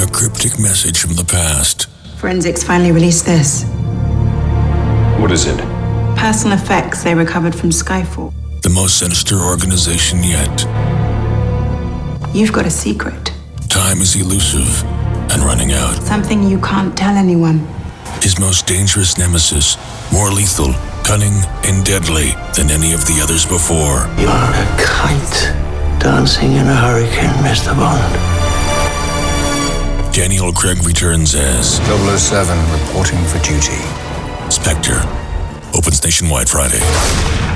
A cryptic message from the past. Forensics finally released this. What is it? Personal effects they recovered from Skyfall. The most sinister organization yet. You've got a secret. Time is elusive and running out. Something you can't tell anyone. His most dangerous nemesis, more lethal, cunning, and deadly than any of the others before. You are a kite dancing in a hurricane, Mr. Bond. Daniel Craig returns as 007 reporting for duty. Spectre. Opens nationwide Friday.